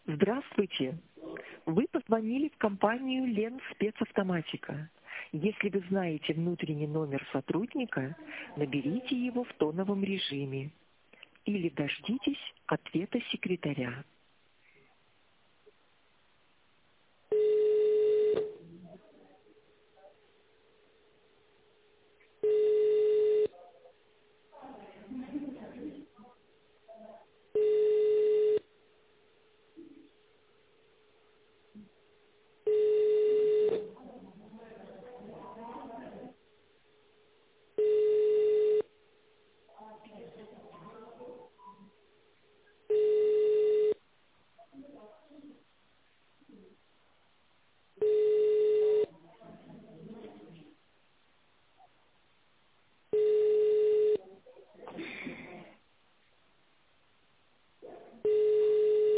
Здравствуйте. Вы позвонили в компанию «Лен Спецавтоматика». Если вы знаете внутренний номер сотрудника, наберите его в тоновом режиме или дождитесь ответа секретаря.